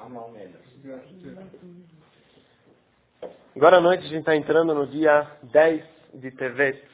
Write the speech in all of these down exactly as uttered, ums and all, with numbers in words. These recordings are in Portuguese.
Agora à noite a gente está entrando no dia dez de Tevet.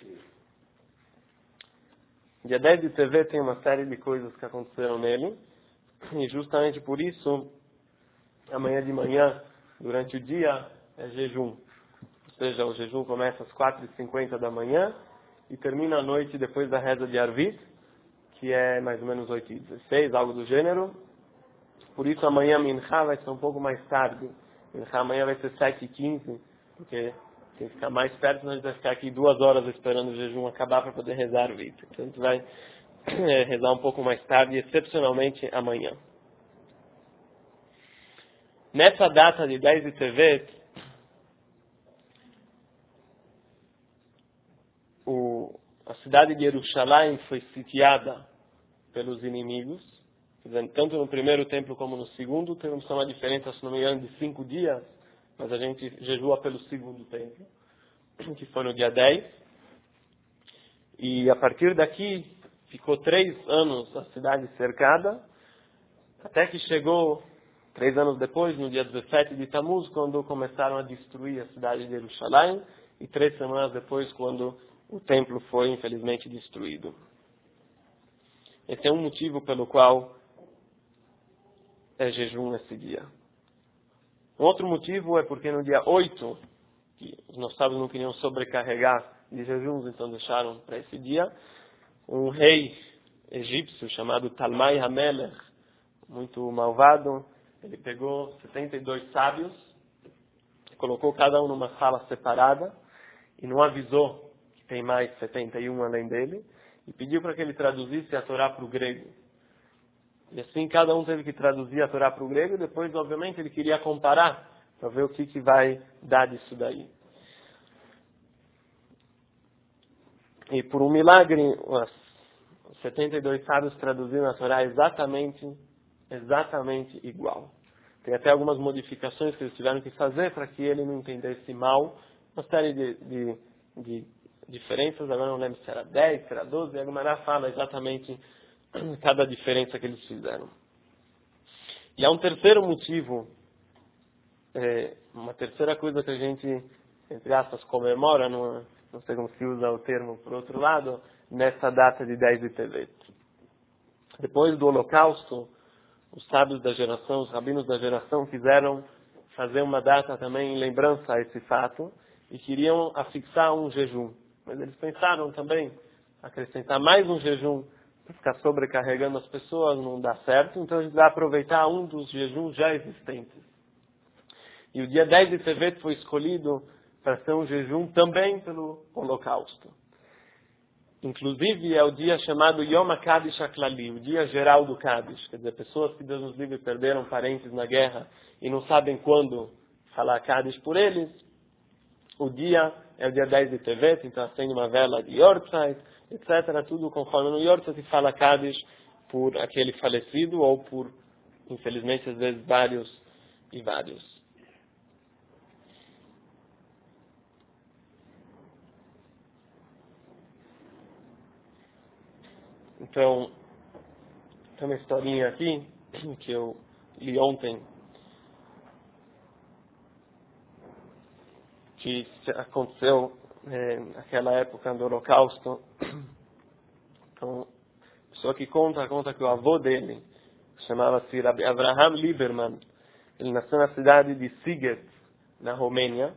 Dia dez de Tevet tem uma série de coisas que aconteceram nele. E justamente por isso, amanhã de manhã, durante o dia, é jejum. Ou seja, o jejum começa às quatro e cinquenta da manhã e termina à noite depois da reza de Arvit, que é mais ou menos oito e dezesseis, algo do gênero. Por isso amanhã Minchá vai ser um pouco mais tarde. Minchá amanhã vai ser sete e quinze, porque tem que ficar mais perto, nós vamos ficar aqui duas horas esperando o jejum acabar para poder rezar Arvit. Então a gente vai é, rezar um pouco mais tarde, excepcionalmente amanhã. Nessa data de dez de Tevet, o, a cidade de Jerusalém foi sitiada pelos inimigos. Tanto no primeiro templo como no segundo, temos uma diferença, se não me engano, de cinco dias, mas a gente jejua pelo segundo templo, que foi no dia dez. E a partir daqui, ficou três anos a cidade cercada, até que chegou, três anos depois, no dia dezessete de Tammuz, quando começaram a destruir a cidade de Jerusalém, e três semanas depois, quando o templo foi, infelizmente, destruído. Esse é um motivo pelo qual é jejum esse dia. Um outro motivo é porque no dia oito, que os nossos sábios não queriam sobrecarregar de jejuns, então deixaram para esse dia, um rei egípcio chamado Talmai Hamelech, muito malvado, ele pegou setenta e dois sábios, colocou cada um numa sala separada e não avisou que tem mais setenta e um além dele, e pediu para que ele traduzisse a Torá para o grego. E assim cada um teve que traduzir a Torá para o grego, e depois, obviamente, ele queria comparar para ver o que, que vai dar disso daí. E por um milagre, os setenta e dois sábios traduziram a Torá exatamente, exatamente igual. Tem até algumas modificações que eles tiveram que fazer para que ele não entendesse mal. Uma série de, de, de diferenças, agora não lembro se era dez, se era doze, e a Gemara fala exatamente cada diferença que eles fizeram. E há um terceiro motivo, é, uma terceira coisa que a gente, entre aspas, comemora, não, não sei como se usa o termo por outro lado, nessa data de dez de Tevet. Depois do Holocausto, os sábios da geração, os rabinos da geração quiseram fazer uma data também em lembrança a esse fato e queriam afixar um jejum. Mas eles pensaram também acrescentar mais um jejum, ficar sobrecarregando as pessoas não dá certo, então a gente vai aproveitar um dos jejuns já existentes. E o dia dez de Tevet foi escolhido para ser um jejum também pelo Holocausto. Inclusive é o dia chamado Yom HaKadish HaKlali, o dia geral do Kadish, quer dizer, pessoas que Deus nos livre perderam parentes na guerra e não sabem quando falar Kadish por eles. O dia é o dia dez de Tevet, então acende uma vela de Yortzeit, etcétera. Tudo conforme no Yortzeit se fala Kadish por aquele falecido ou por, infelizmente, às vezes vários e vários. Então, tem uma historinha aqui que eu li ontem que aconteceu é, naquela época do Holocausto. Então, a pessoa que conta, conta que o avô dele chamava-se Abraham Lieberman. Ele nasceu na cidade de Siget, na Romênia,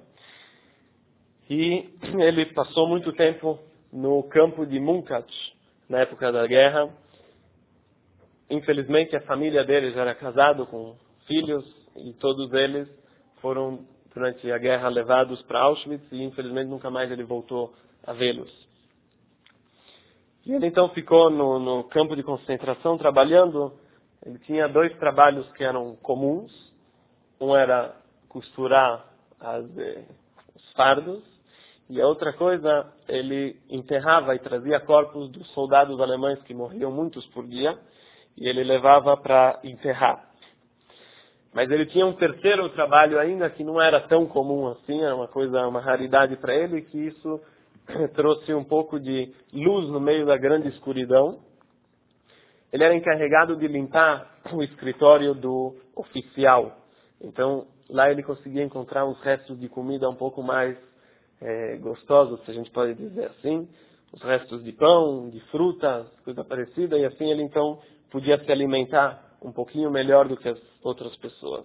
e ele passou muito tempo no campo de Munkat, na época da guerra. Infelizmente, a família dele já era casado com filhos, e todos eles foram, durante a guerra, levados para Auschwitz, e infelizmente nunca mais ele voltou a vê-los. E ele então ficou no, no campo de concentração trabalhando. Ele tinha dois trabalhos que eram comuns. Um era costurar as, eh, os fardos, e a outra coisa, ele enterrava e trazia corpos dos soldados alemães que morriam muitos por dia, e ele levava para enterrar. Mas ele tinha um terceiro trabalho ainda que não era tão comum assim, era uma coisa, uma raridade para ele, que isso trouxe um pouco de luz no meio da grande escuridão. Ele era encarregado de limpar o escritório do oficial. Então, lá ele conseguia encontrar uns restos de comida um pouco mais é, gostosos, se a gente pode dizer assim. Os restos de pão, de frutas, coisa parecida. E assim ele, então, podia se alimentar um pouquinho melhor do que as outras pessoas.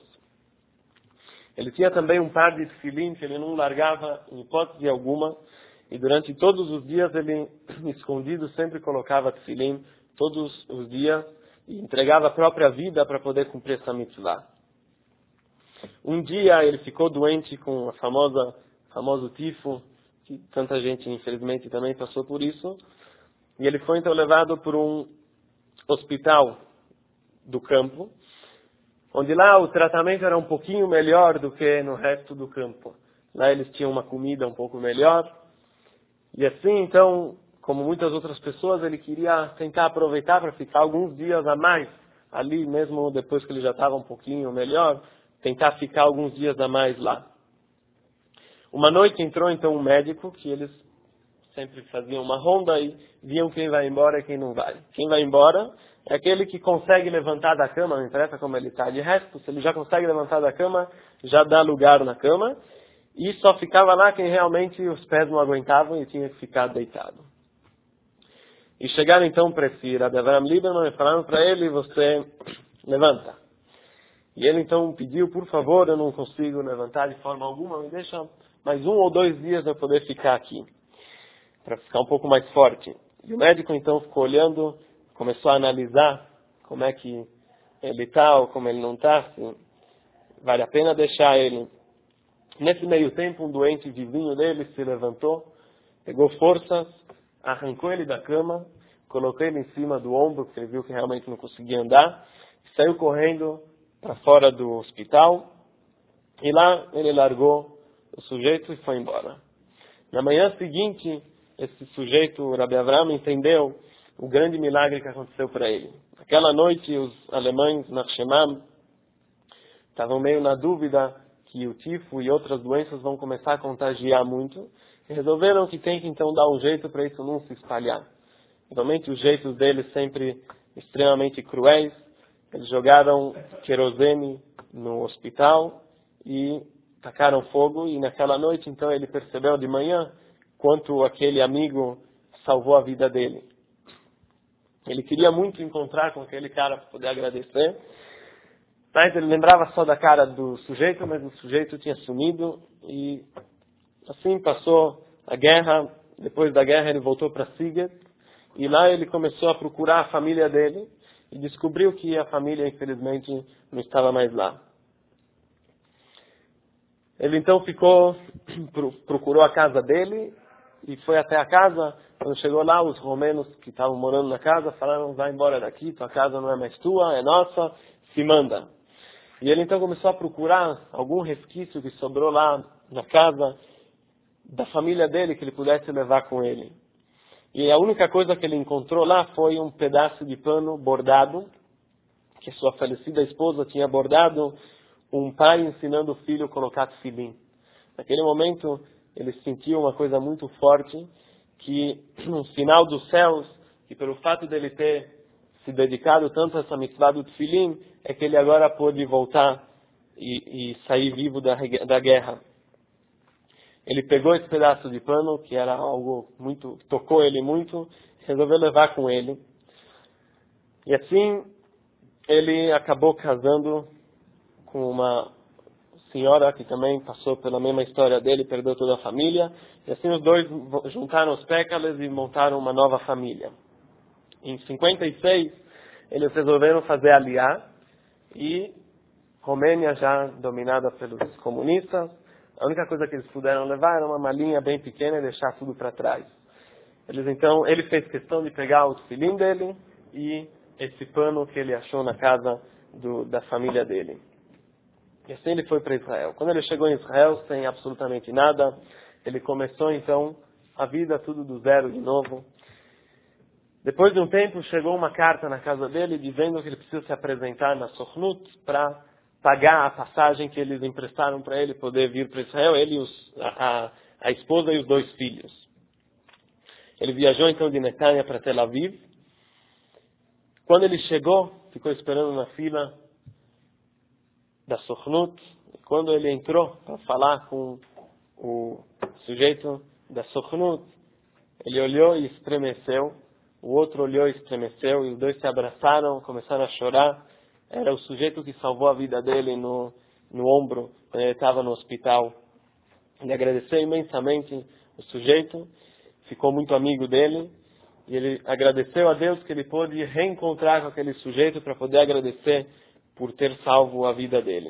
Ele tinha também um par de tefilim que ele não largava em hipótese alguma. E durante todos os dias ele, escondido, sempre colocava tefilim, todos os dias, e entregava a própria vida para poder cumprir essa mitzvah. Um dia ele ficou doente com a famosa, famoso tifo, que tanta gente infelizmente também passou por isso. E ele foi então levado por um hospital do campo, onde lá o tratamento era um pouquinho melhor do que no resto do campo. Lá eles tinham uma comida um pouco melhor. E assim, então, como muitas outras pessoas, ele queria tentar aproveitar para ficar alguns dias a mais ali, mesmo depois que ele já estava um pouquinho melhor, tentar ficar alguns dias a mais lá. Uma noite entrou então um médico, que eles sempre faziam uma ronda e viam quem vai embora e quem não vai. Quem vai embora é aquele que consegue levantar da cama, não interessa como ele está. De resto, se ele já consegue levantar da cama, já dá lugar na cama. E só ficava lá quem realmente os pés não aguentavam e tinha que ficar deitado. E chegaram então para esse Rabbi Avraham Lieberman e falaram para ele, você levanta. E ele então pediu, por favor, eu não consigo levantar de forma alguma, me deixa mais um ou dois dias para eu poder ficar aqui, para ficar um pouco mais forte. E o médico então ficou olhando, começou a analisar como é que ele está ou como ele não está, se vale a pena deixar ele. Nesse meio tempo, um doente vizinho dele se levantou, pegou forças, arrancou ele da cama, colocou ele em cima do ombro, porque ele viu que realmente não conseguia andar, saiu correndo para fora do hospital, e lá ele largou o sujeito e foi embora. Na manhã seguinte, esse sujeito, Rabbi Avraham, entendeu o grande milagre que aconteceu para ele. Aquela noite, os alemães, Nachshemam, estavam meio na dúvida que o tifo e outras doenças vão começar a contagiar muito, e resolveram que tem que então dar um jeito para isso não se espalhar. Realmente os jeitos deles sempre extremamente cruéis. Eles jogaram querosene no hospital e tacaram fogo, e naquela noite então ele percebeu de manhã quanto aquele amigo salvou a vida dele. Ele queria muito encontrar com aquele cara para poder agradecer. Mas ele lembrava só da cara do sujeito, mas o sujeito tinha sumido, e assim passou a guerra. Depois da guerra ele voltou para Siget, e lá ele começou a procurar a família dele, e descobriu que a família, infelizmente, não estava mais lá. Ele então ficou, procurou a casa dele, e foi até a casa. Quando chegou lá, os romenos que estavam morando na casa falaram, vai embora daqui, tua casa não é mais tua, é nossa, se manda. E ele então começou a procurar algum resquício que sobrou lá na casa da família dele que ele pudesse levar com ele. E a única coisa que ele encontrou lá foi um pedaço de pano bordado, que sua falecida esposa tinha bordado, um pai ensinando o filho a colocar tefilim. Naquele momento ele sentiu uma coisa muito forte, que um sinal dos céus, que pelo fato dele ter se dedicado tanto a essa mitzvah do tefilim, é que ele agora pôde voltar e, e sair vivo da, da guerra. Ele pegou esse pedaço de pano, que era algo muito, tocou ele muito, resolveu levar com ele. E assim, ele acabou casando com uma senhora que também passou pela mesma história dele, perdeu toda a família. E assim os dois juntaram os pécalas e montaram uma nova família. Em cinquenta e seis, eles resolveram fazer aliá, e Romênia, já dominada pelos comunistas, a única coisa que eles puderam levar era uma malinha bem pequena e deixar tudo para trás. Eles então, ele fez questão de pegar o tefilim dele e esse pano que ele achou na casa do, da família dele. E assim ele foi para Israel. Quando ele chegou em Israel, sem absolutamente nada, ele começou então a vida tudo do zero de novo. Depois de um tempo, chegou uma carta na casa dele dizendo que ele precisa se apresentar na Sochnut para pagar a passagem que eles emprestaram para ele poder vir para Israel, ele, os, a, a esposa e os dois filhos. Ele viajou então de Netanya para Tel Aviv. Quando ele chegou, ficou esperando na fila. da Sochnut. Quando ele entrou para falar com o sujeito da Sochnut, ele olhou e estremeceu, o outro olhou e estremeceu, e os dois se abraçaram, começaram a chorar. Era o sujeito que salvou a vida dele no, no ombro, quando ele estava no hospital. Ele agradeceu imensamente o sujeito, ficou muito amigo dele, e ele agradeceu a Deus que ele pôde reencontrar com aquele sujeito para poder agradecer por ter salvo a vida dele.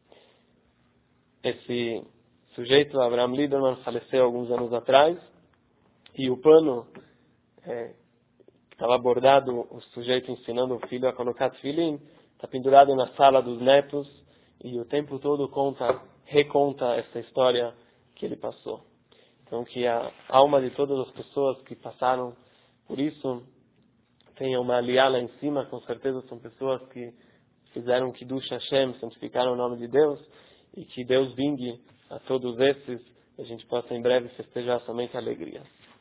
Esse sujeito, Abraham Liederman, faleceu alguns anos atrás, e o pano é, que estava bordado, o sujeito ensinando o filho a colocar tefilim, está pendurado na sala dos netos, e o tempo todo conta, reconta essa história que ele passou. Então, que a alma de todas as pessoas que passaram por isso tenha uma aliá lá em cima, com certeza são pessoas que fizeram Kiddush Hashem, santificaram o nome de Deus, e que Deus vingue a todos esses, e a gente possa em breve festejar somente alegria.